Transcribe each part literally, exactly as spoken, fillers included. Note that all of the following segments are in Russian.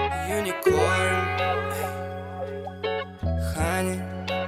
Unicorn Honey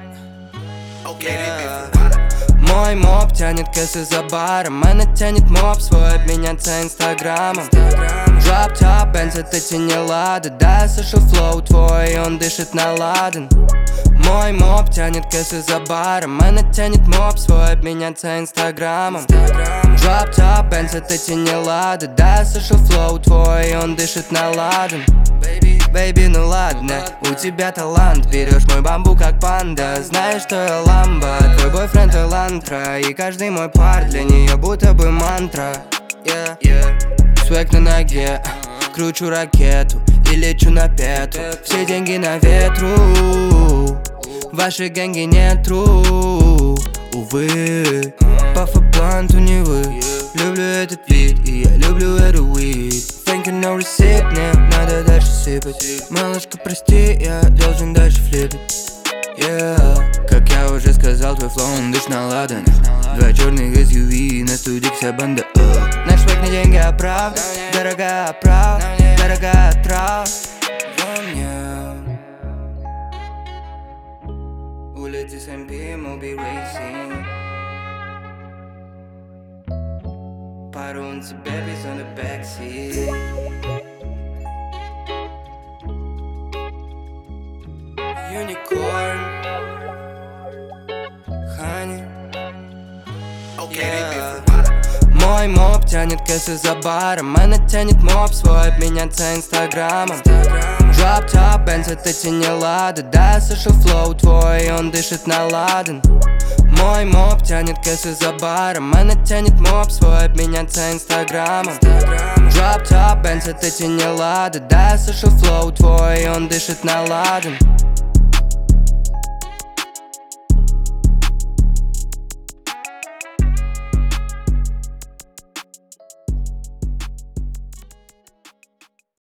yeah. Мой моп тянет кэсы за баром, она тянет моп свой обменяться инстаграмом. Drop top, Benz, это те не лада. Да, я слышу флоу твой, и он дышит на ладан. Мой моп тянет кэсы за баром, она тянет моп свой обменяться инстаграмом. Drop top, Benz, это те не лада. Да, я слышу флоу твой, и он дышит на ладан. Бэйби, ну ладно, у тебя талант. Берешь мой бамбук как панда. Знаешь, что я ламба, твой бойфренд элантра. И каждый мой пар для нее будто бы мантра. yeah. Yeah. Свек на ноге, кручу ракету и лечу на пету. Все деньги на ветру, в вашей гэнге нет тру. Увы, пафа плант у Невы. Люблю этот вид, и я люблю эту weed. Thank you, no receipt, мне надо дальше сыпать. Малышка, прости, я должен дальше флипать. Yeah. Как я уже сказал, твой флоу, он дышит на ладан. Два черных эс ю ви, на студии вся банда. uh. Наш швейк на деньги оправдан. Дорогая оправ, дорогая трав во мне. Улицы эс эм пи, Moby Racing. Пару on the babies on the backseat. Unicorn Honey yeah. Мой моп тянет кэсы за баром, она тянет моп свой обменяться инстаграмом. Drop top, Benz, это те не лада. Да, я слышу флоу твой, и он дышит на ладан. Мой моп тянет кэсы за баром, она тянет моп свой обменяться инстаграмом. Drop top, Benz, это те не лада. Да, я слышу флоу твой, и он дышит на ладан.